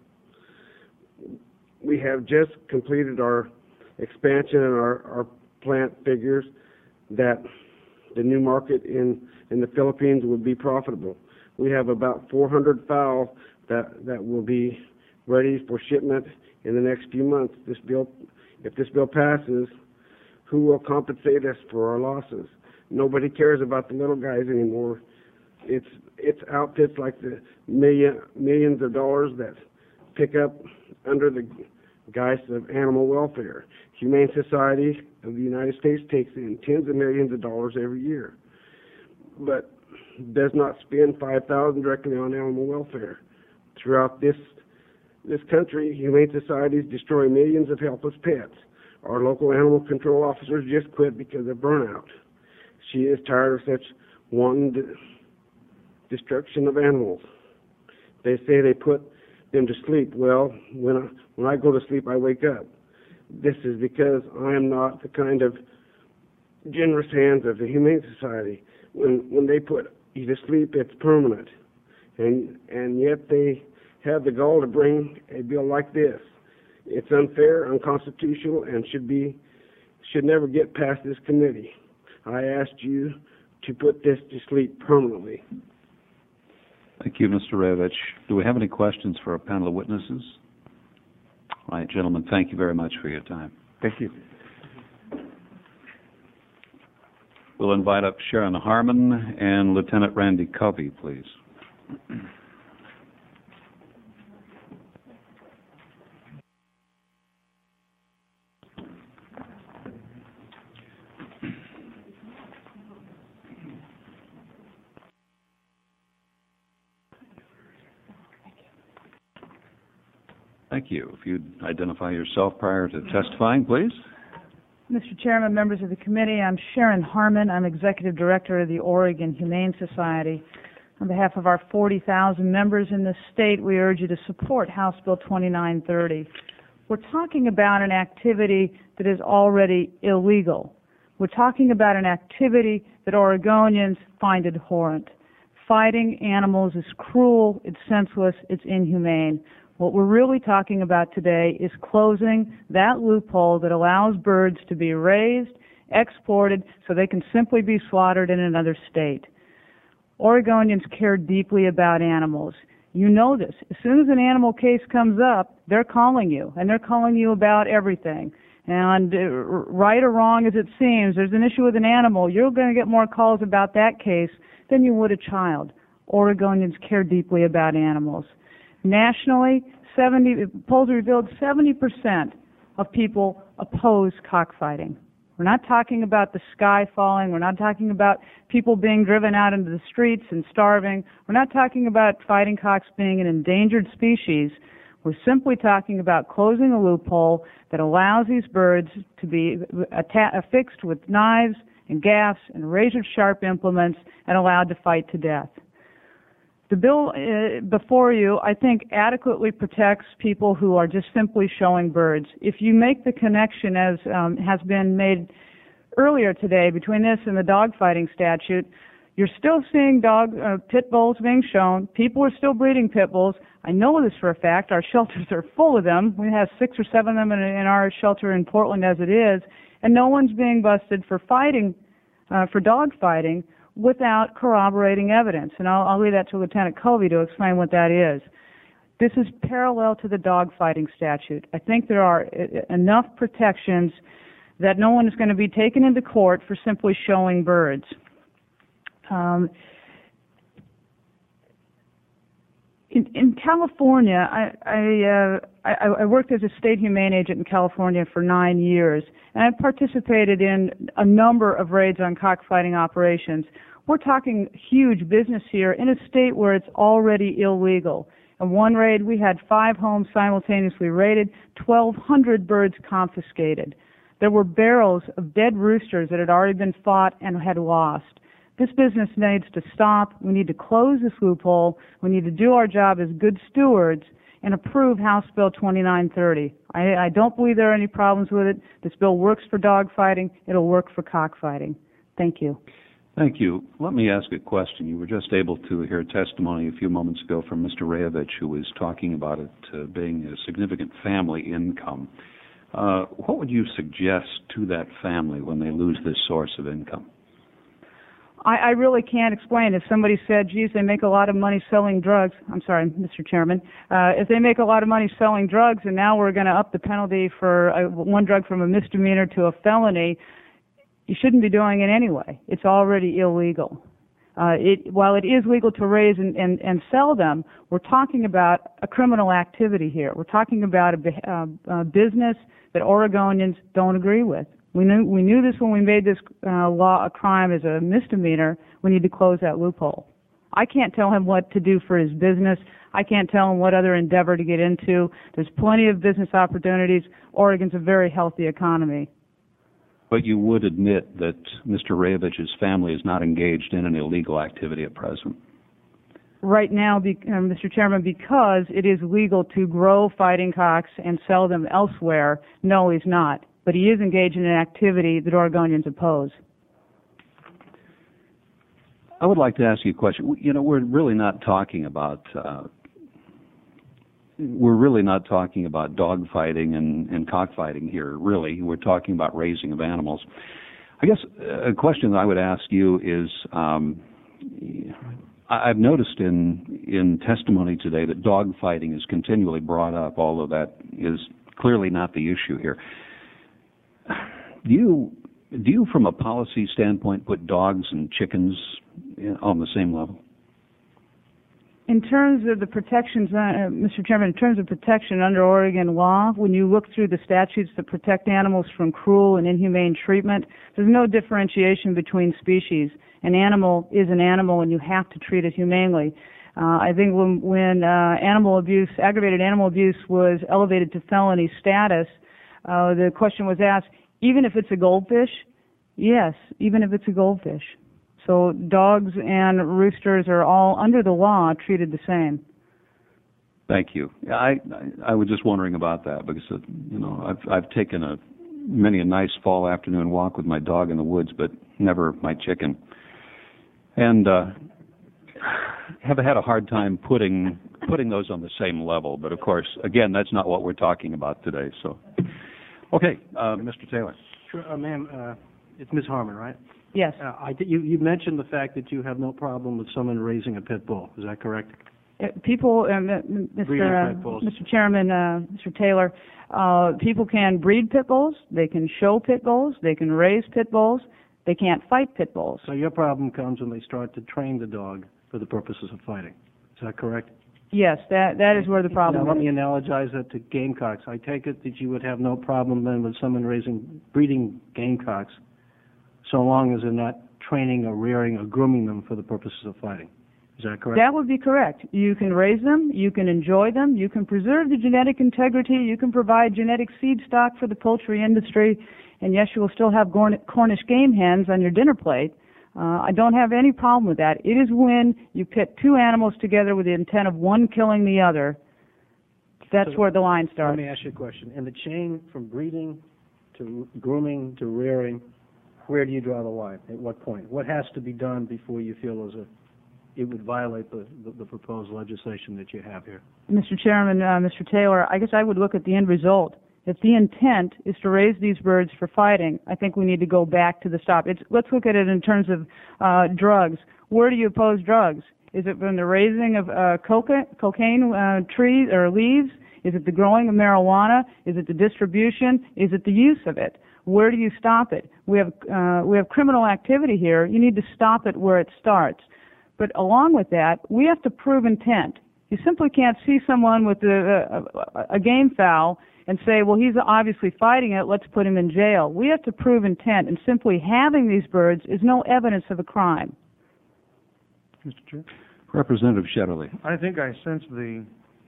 We have just completed our expansion and our, our plant figures that the new market in, in the Philippines would be profitable. We have about four hundred fowl that, that will be ready for shipment in the next few months. This bill, if this bill passes, who will compensate us for our losses? Nobody cares about the little guys anymore. It's it's outfits like the million millions of dollars that pick up under the guise of animal welfare. Humane Society of the United States takes in tens of millions of dollars every year, but does not spend five thousand directly on animal welfare. Throughout this this country, humane societies destroy millions of helpless pets. Our local animal control officers just quit because of burnout. She is tired of such wanton de- destruction of animals. They say they put them to sleep. Well, when I, when I go to sleep, I wake up. This is because I am not the kind of generous hands of the Humane Society. When when they put you to sleep, it's permanent, and and yet they have the gall to bring a bill like this. It's unfair, unconstitutional, and should be should never get past this committee. I asked you to put this to sleep permanently. Thank you, Mister Rayovich. Do we have any questions for our panel of witnesses? All right, gentlemen, thank you very much for your time. Thank you. We'll invite up Sharon Harmon and Lieutenant Randy Covey, please. Thank you. If you'd identify yourself prior to testifying, please. Mister Chairman, members of the committee, I'm Sharon Harmon. I'm Executive Director of the Oregon Humane Society. On behalf of our forty thousand members in this state, we urge you to support House Bill twenty-nine thirty. We're talking about an activity that is already illegal. We're talking about an activity that Oregonians find abhorrent. Fighting animals is cruel, it's senseless, it's inhumane. What we're really talking about today is closing that loophole that allows birds to be raised, exported, so they can simply be slaughtered in another state. Oregonians care deeply about animals. You know this. As soon as an animal case comes up, they're calling you, and they're calling you about everything. And uh, right or wrong as it seems, there's an issue with an animal, you're going to get more calls about that case than you would a child. Oregonians care deeply about animals. Nationally, seventy polls revealed seventy percent of people oppose cockfighting. We're not talking about the sky falling. We're not talking about people being driven out into the streets and starving. We're not talking about fighting cocks being an endangered species. We're simply talking about closing a loophole that allows these birds to be atta- affixed with knives and gaffs and razor-sharp implements and allowed to fight to death. The bill uh, before you, I think, adequately protects people who are just simply showing birds. If you make the connection, as um, has been made earlier today, between this and the dogfighting statute, you're still seeing dog uh, pit bulls being shown. People are still breeding pit bulls. I know this for a fact. Our shelters are full of them. We have six or seven of them in, in our shelter in Portland as it is, and no one's being busted for fighting, uh, for dog fighting, without corroborating evidence. And I'll, I'll leave that to Lieutenant Covey to explain what that is. This is parallel to the dogfighting statute. I think there are I- enough protections that no one is going to be taken into court for simply showing birds. Um, in, in California, I, I, uh, I, I worked as a state humane agent in California for nine years, and I participated in a number of raids on cockfighting operations. We're talking huge business here in a state where it's already illegal. In one raid, we had five homes simultaneously raided, twelve hundred birds confiscated. There were barrels of dead roosters that had already been fought and had lost. This business needs to stop. We need to close this loophole. We need to do our job as good stewards and approve House Bill twenty-nine thirty. I, I don't believe there are any problems with it. This bill works for dogfighting. It'll work for cockfighting. Thank you. Thank you. Let me ask a question. You were just able to hear testimony a few moments ago from Mister Rayovich, who was talking about it uh, being a significant family income. Uh, what would you suggest to that family when they lose this source of income? I, I really can't explain. If somebody said, geez, they make a lot of money selling drugs, I'm sorry, Mister Chairman, uh, if they make a lot of money selling drugs and now we're going to up the penalty for uh, one drug from a misdemeanor to a felony, you shouldn't be doing it anyway. It's already illegal. Uh, it, while it is legal to raise and, and, and sell them, we're talking about a criminal activity here. We're talking about a, uh, a business that Oregonians don't agree with. We knew we knew this when we made this uh, law a crime as a misdemeanor. We need to close that loophole. I can't tell him what to do for his business. I can't tell him what other endeavor to get into. There's plenty of business opportunities. Oregon's a very healthy economy. But you would admit that Mister Rayovich's family is not engaged in an illegal activity at present. Right now, be, uh, Mister Chairman, because it is legal to grow fighting cocks and sell them elsewhere, no, he's not. But he is engaged in an activity that Oregonians oppose. I would like to ask you a question. You know, we're really not talking about uh, we're really not talking about dog fighting and, and cockfighting here, really. We're talking about raising of animals. I guess a question that I would ask you is, um, I've noticed in in testimony today that dog fighting is continually brought up, although that is clearly not the issue here. Do you, do you, from a policy standpoint, put dogs and chickens on the same level? In terms of the protections, uh, Mister Chairman, in terms of protection under Oregon law, when you look through the statutes that protect animals from cruel and inhumane treatment, there's no differentiation between species. An animal is an animal, and you have to treat it humanely. Uh, I think when, when uh, animal abuse, aggravated animal abuse, was elevated to felony status, uh, the question was asked, even if it's a goldfish? Yes, even if it's a goldfish. So dogs and roosters are all, under the law, treated the same. Thank you. I, I I was just wondering about that because uh, you know I've I've taken a many a nice fall afternoon walk with my dog in the woods, but never my chicken, and uh, have had a hard time putting putting those on the same level. But of course, again, that's not what we're talking about today. So, okay, uh, Mister Taylor. Sure, uh, ma'am. Uh, it's Miz Harmon, right? Yes. Uh, I th- you, you mentioned the fact that you have no problem with someone raising a pit bull. Is that correct? Uh, people, uh, Mister Uh, Mister Chairman, uh, Mister Taylor, uh, people can breed pit bulls. They can show pit bulls. They can raise pit bulls. They can't fight pit bulls. So your problem comes when they start to train the dog for the purposes of fighting. Is that correct? Yes, that that is where the problem now, is. let me analogize that to gamecocks. I take it that you would have no problem then with someone raising, breeding gamecocks, so long as they're not training or rearing or grooming them for the purposes of fighting. Is that correct? That would be correct. You can raise them, you can enjoy them, you can preserve the genetic integrity, you can provide genetic seed stock for the poultry industry, and yes, you will still have Cornish game hens on your dinner plate. Uh, I don't have any problem with that. It is when you pit two animals together with the intent of one killing the other. That's so, where the line starts. Let me ask you a question. In the chain from breeding to grooming to rearing, where do you draw the line? At what point? What has to be done before you feel as if it would violate the, the, the proposed legislation that you have here? Mister Chairman, uh, Mister Taylor, I guess I would look at the end result. If the intent is to raise these birds for fighting, I think we need to go back to the stop. It's, let's look at it in terms of uh, drugs. Where do you oppose drugs? Is it from the raising of uh, coca- cocaine uh, trees or leaves? Is it the growing of marijuana? Is it the distribution? Is it the use of it? Where do you stop it? We have uh, we have criminal activity here. You need to stop it where it starts. But along with that, we have to prove intent. You simply can't see someone with a, a, a game fowl and say, well, he's obviously fighting it, let's put him in jail. We have to prove intent, and simply having these birds is no evidence of a crime. Mister Chair? Representative Shetterly. I think I sense the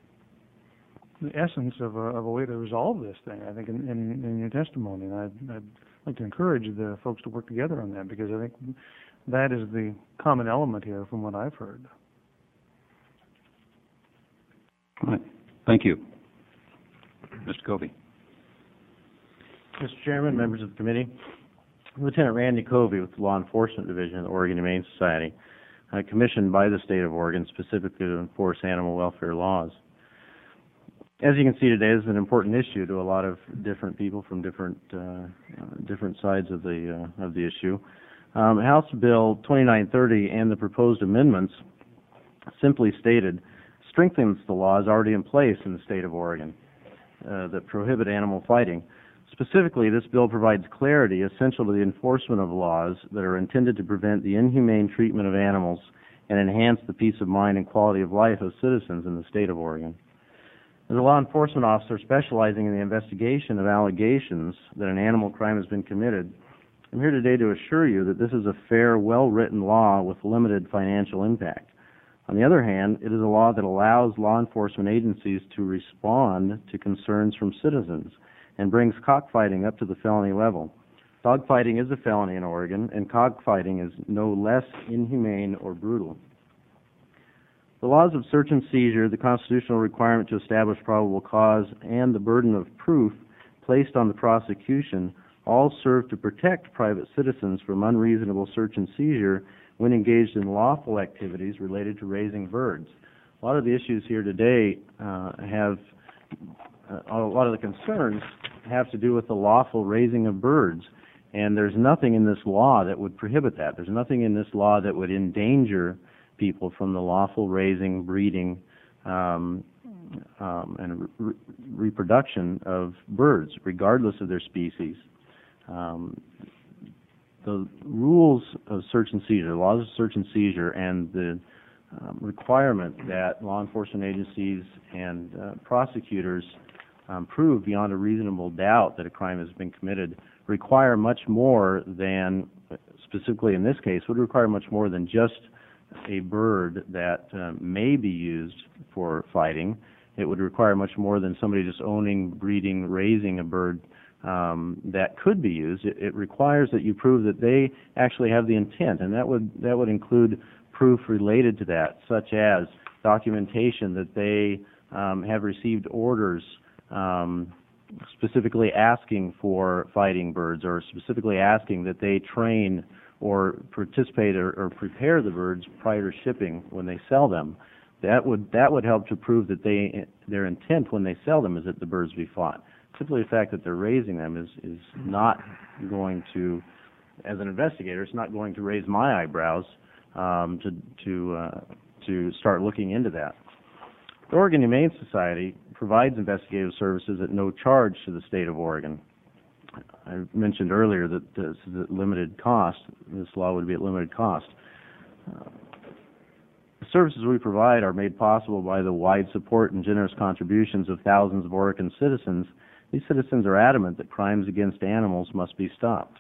the essence of a, of a way to resolve this thing, I think, in, in, in your testimony. And I'd, I'd like to encourage the folks to work together on that, because I think that is the common element here from what I've heard. All right. Thank you. Mister Covey. Mister Chairman, members of the committee, Lieutenant Randy Covey with the Law Enforcement Division of the Oregon Humane Society, uh, commissioned by the state of Oregon specifically to enforce animal welfare laws. As you can see today, this is an important issue to a lot of different people from different uh, uh, different sides of the uh, of the issue. Um, House Bill twenty-nine thirty and the proposed amendments, simply stated, strengthens the laws already in place in the state of Oregon uh, that prohibit animal fighting. Specifically, this bill provides clarity essential to the enforcement of laws that are intended to prevent the inhumane treatment of animals and enhance the peace of mind and quality of life of citizens in the state of Oregon. As a law enforcement officer specializing in the investigation of allegations that an animal crime has been committed, I'm here today to assure you that this is a fair, well-written law with limited financial impact. On the other hand, it is a law that allows law enforcement agencies to respond to concerns from citizens and brings cockfighting up to the felony level. Dogfighting is a felony in Oregon, and cockfighting is no less inhumane or brutal. The laws of search and seizure, the constitutional requirement to establish probable cause, and the burden of proof placed on the prosecution all serve to protect private citizens from unreasonable search and seizure when engaged in lawful activities related to raising birds. A lot of the issues here today uh, have, uh, a lot of the concerns have to do with the lawful raising of birds. And there's nothing in this law that would prohibit that. There's nothing in this law that would endanger people from the lawful raising, breeding, um, um, and re reproduction of birds, regardless of their species. Um, the rules of search and seizure, the laws of search and seizure, and the um, requirement that law enforcement agencies and uh, prosecutors um, prove beyond a reasonable doubt that a crime has been committed require much more than, specifically in this case, would require much more than just a bird that uh, may be used for fighting. It would require much more than somebody just owning, breeding, raising a bird um, that could be used. It, it requires that you prove that they actually have the intent, and that would that would include proof related to that, such as documentation that they um, have received orders um, specifically asking for fighting birds, or specifically asking that they train or participate or, or prepare the birds prior to shipping when they sell them. That would that would help to prove that they their intent when they sell them is that the birds be fought. Simply the fact that they're raising them is is not going to, as an investigator, it's not going to raise my eyebrows um, to to uh, to start looking into that. The Oregon Humane Society provides investigative services at no charge to the state of Oregon. I mentioned earlier that this is at limited cost. This law would be at limited cost. Uh, the services we provide are made possible by the wide support and generous contributions of thousands of Oregon citizens. These citizens are adamant that crimes against animals must be stopped.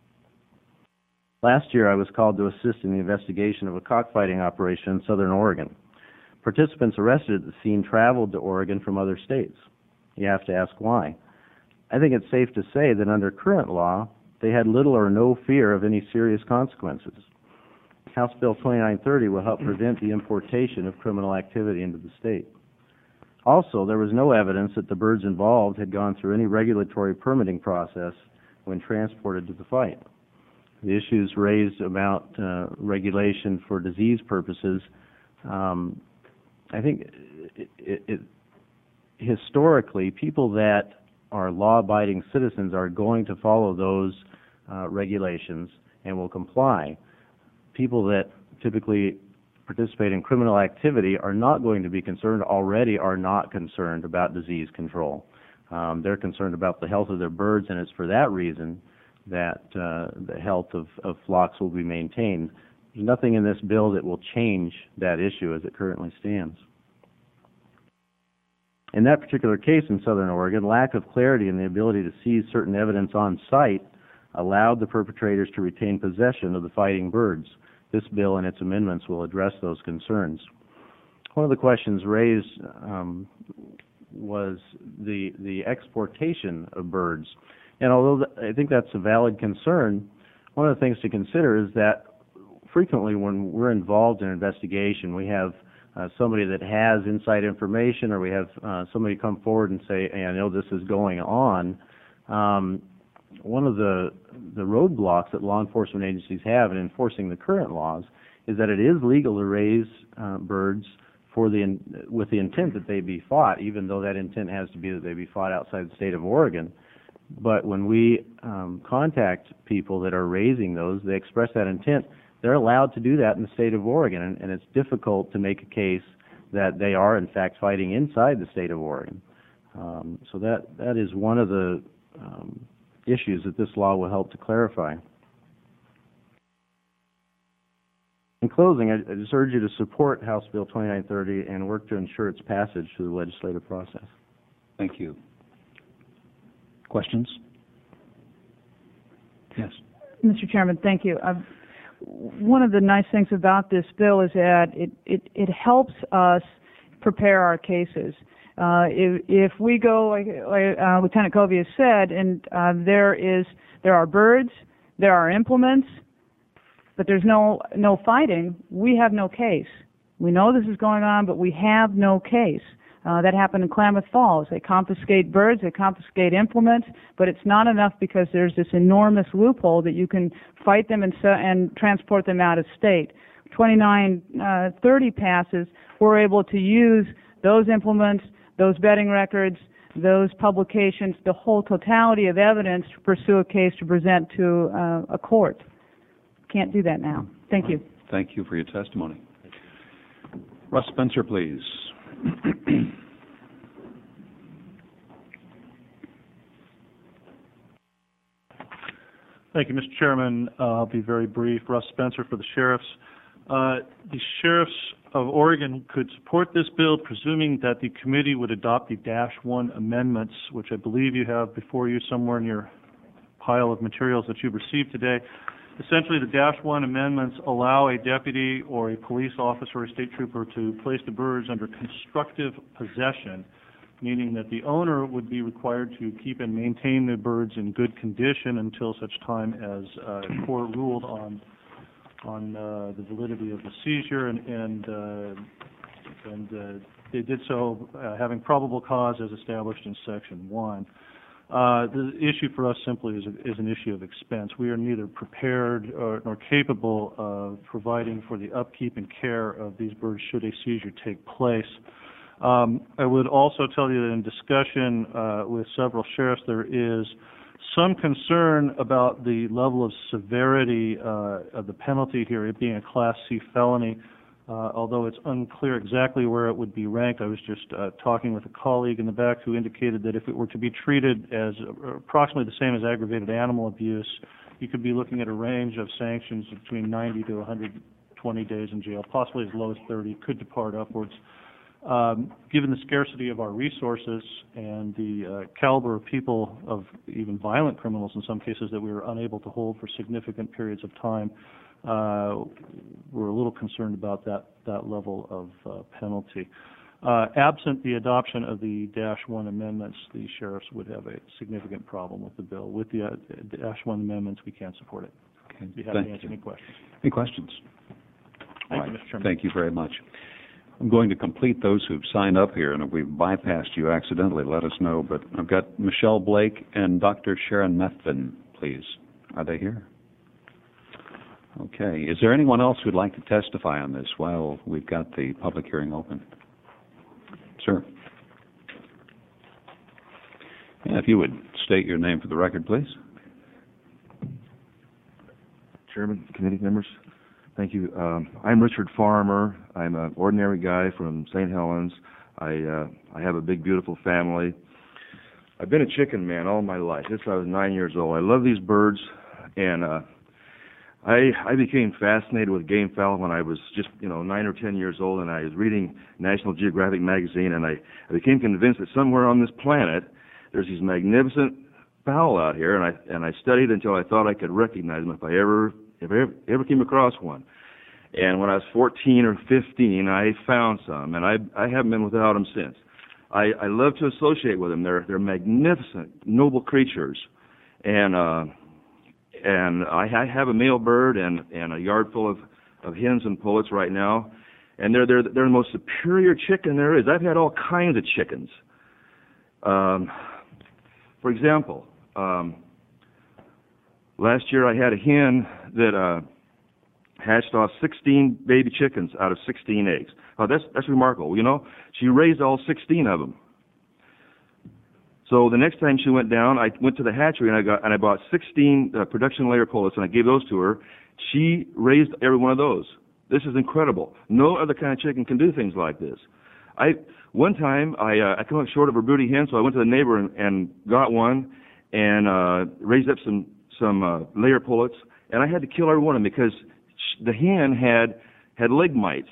Last year, I was called to assist in the investigation of a cockfighting operation in southern Oregon. Participants arrested at the scene traveled to Oregon from other states. You have to ask why. I think it's safe to say that under current law, they had little or no fear of any serious consequences. House Bill twenty-nine thirty will help prevent the importation of criminal activity into the state. Also, there was no evidence that the birds involved had gone through any regulatory permitting process when transported to the fight. The issues raised about uh, regulation for disease purposes, um, I think it, it, it, historically, people that are law-abiding citizens are going to follow those uh, regulations and will comply. People that typically participate in criminal activity are not going to be concerned, already are not concerned about disease control. Um, they're concerned about the health of their birds, and it's for that reason that uh, the health of, of flocks will be maintained. There's nothing in this bill that will change that issue as it currently stands. In that particular case in southern Oregon, lack of clarity in the ability to seize certain evidence on site allowed the perpetrators to retain possession of the fighting birds. This bill and its amendments will address those concerns. One of the questions raised um, was the, the exportation of birds. And although th I think that's a valid concern, one of the things to consider is that frequently when we're involved in an investigation, we have uh, somebody that has inside information, or we have uh, somebody come forward and say, hey, I know this is going on. Um, one of the, the roadblocks that law enforcement agencies have in enforcing the current laws is that it is legal to raise uh, birds for the in, with the intent that they be fought, even though that intent has to be that they be fought outside the state of Oregon. But when we um, contact people that are raising those, they express that intent, they're allowed to do that in the state of Oregon, and, and it's difficult to make a case that they are, in fact, fighting inside the state of Oregon. Um, so that, that is one of the um, issues that this law will help to clarify. In closing, I, I just urge you to support House Bill twenty-nine thirty and work to ensure its passage through the legislative process. Thank you. Questions? Yes. Mister Chairman, thank you. Uh, one of the nice things about this bill is that it, it, it helps us prepare our cases. Uh, if, if we go, like, like uh, Lieutenant Covey has said, and uh, there is, there are birds, there are implements, but there's no, no fighting, we have no case. We know this is going on, but we have no case. Uh, that happened in Klamath Falls. They confiscate birds, they confiscate implements, but it's not enough because there's this enormous loophole that you can fight them and, and transport them out of state. twenty-nine thirty passes, we're able to use those implements, those betting records, those publications, the whole totality of evidence to pursue a case to present to uh, a court. Can't do that now. Thank you. Thank you for your testimony. Russ Spencer, please. Thank you, Mister Chairman. Uh, I'll be very brief. Russ Spencer for the sheriffs. Uh, the sheriffs of Oregon could support this bill, presuming that the committee would adopt the Dash one amendments, which I believe you have before you somewhere in your pile of materials that you've received today. Essentially, the Dash one amendments allow a deputy or a police officer or a state trooper to place the birds under constructive possession, meaning that the owner would be required to keep and maintain the birds in good condition until such time as uh, court ruled on on uh, the validity of the seizure, and and, uh, and uh, they did so uh, having probable cause as established in Section one. Uh, the issue for us simply is, a, is an issue of expense. We are neither prepared or, nor capable of providing for the upkeep and care of these birds should a seizure take place. Um, I would also tell you that in discussion uh, with several sheriffs, there is some concern about the level of severity uh, of the penalty here, it being a Class C felony. Uh, although it's unclear exactly where it would be ranked. I was just uh, talking with a colleague in the back who indicated that if it were to be treated as uh, approximately the same as aggravated animal abuse, you could be looking at a range of sanctions between ninety to one hundred twenty days in jail, possibly as low as thirty, could depart upwards. Um, given the scarcity of our resources and the uh, caliber of people, of even violent criminals in some cases, that we were unable to hold for significant periods of time, Uh, we're a little concerned about that, that level of uh, penalty. Uh, absent the adoption of the Dash one amendments, the sheriffs would have a significant problem with the bill. With the uh, Dash one amendments, we can't support it. Okay. Be happy Thank to answer you. any questions. Any questions? Thank All you, right. Mister Chairman. Thank you very much. I'm going to complete those who've signed up here, and if we've bypassed you accidentally, let us know. But I've got Michelle Blake and Doctor Sharon Methvin, please. Are they here? Okay. Is there anyone else who'd like to testify on this while we've got the public hearing open? Sir. And if you would state your name for the record, please. Chairman, committee members, thank you. Um, I'm Richard Farmer. I'm an ordinary guy from Saint Helens. I uh, I have a big, beautiful family. I've been a chicken man all my life since I was nine years old. I love these birds, and uh, I I became fascinated with game fowl when I was just, you know, nine or ten years old, and I was reading National Geographic magazine, and I, I became convinced that somewhere on this planet there's these magnificent fowl out here, and I and I studied until I thought I could recognize them if I ever if I ever, ever came across one. And when I was fourteen or fifteen, I found some, and I I haven't been without them since. I, I love to associate with them. They're they're magnificent, noble creatures, and uh, and I, I have a male bird and, and a yard full of, of hens and pullets right now, and they're they're they're the most superior chicken there is. I've had all kinds of chickens. Um, for example, um, last year I had a hen that uh, hatched off sixteen baby chickens out of sixteen eggs. Oh, that's that's remarkable. You know, she raised all sixteen of them. So the next time she went down, I went to the hatchery and I got and I bought sixteen uh, production layer pullets and I gave those to her. She raised every one of those. This is incredible. No other kind of chicken can do things like this. I one time I uh, I came up short of a broody hen, so I went to the neighbor and, and got one and uh, raised up some some uh, layer pullets, and I had to kill every one of them because sh- the hen had had leg mites.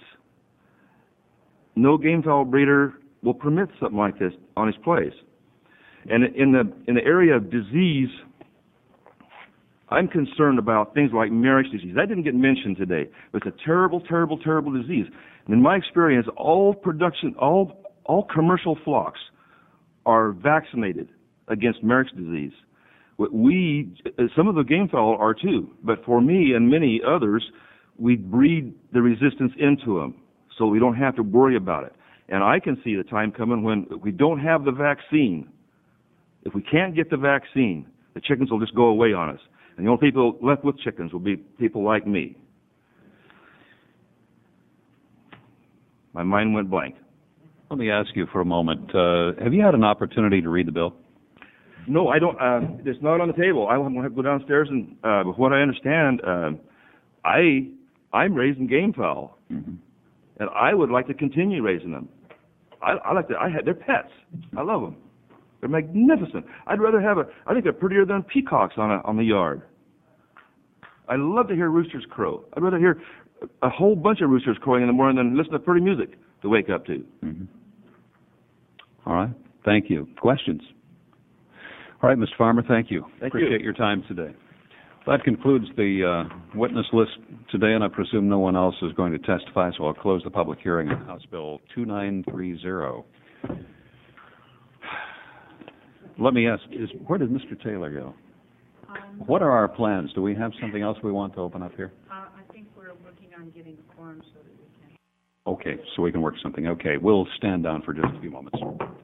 No game fowl breeder will permit something like this on his place. And in the in the area of disease, I'm concerned about things like Marek's disease. That didn't get mentioned today, but it's a terrible, terrible, terrible disease. And in my experience, all production, all all commercial flocks are vaccinated against Marek's disease. What we, some of the game fowl are too, but for me and many others, we breed the resistance into them, so we don't have to worry about it. And I can see the time coming when we don't have the vaccine. If we can't get the vaccine, the chickens will just go away on us. And the only people left with chickens will be people like me. My mind went blank. Let me ask you for a moment, uh, have you had an opportunity to read the bill? No, I don't. Uh, it's not on the table. I will have to go downstairs and, uh, with what I understand, uh, I, I'm raising game fowl, Mm-hmm. and I would like to continue raising them. I, I like to. I had. They're pets. I love them. They're magnificent. I'd rather have a. I think they're prettier than peacocks on a, on the yard. I love to hear roosters crow. I'd rather hear a whole bunch of roosters crowing in the morning than listen to pretty music to wake up to. Mm-hmm. All right. Thank you. Questions? All right, Mister Farmer, thank you. Thank Appreciate you. your time today. That concludes the uh, witness list today, and I presume no one else is going to testify, so I'll close the public hearing on House Bill two nine three zero. Let me ask, is, where did Mister Taylor go? Um, What are our plans? Do we have something else we want to open up here? uh, I think we're working on getting a quorum so that we can. Okay, so we can work something. Okay, we'll stand down for just a few moments.